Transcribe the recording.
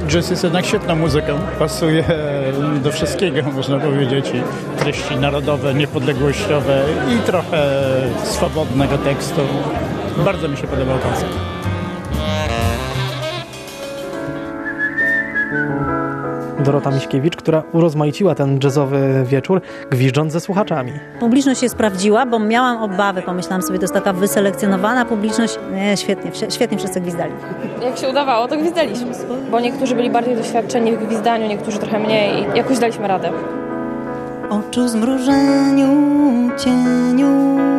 Jazz jest jednak świetną muzyką. Pasuje do wszystkiego, można powiedzieć. I treści narodowe, niepodległościowe i trochę swobodnego tekstu. Bardzo mi się podobał koncert. Dorota Miśkiewicz, która urozmaiciła ten jazzowy wieczór, gwiżdżąc ze słuchaczami. Publiczność się sprawdziła, bo miałam obawy, pomyślałam sobie, to jest taka wyselekcjonowana publiczność. Nie, świetnie wszyscy gwizdali. Jak się udawało, to gwizdaliśmy, bo niektórzy byli bardziej doświadczeni w gwizdaniu, niektórzy trochę mniej i jakoś daliśmy radę. Oczu zmrużeniu, cieniu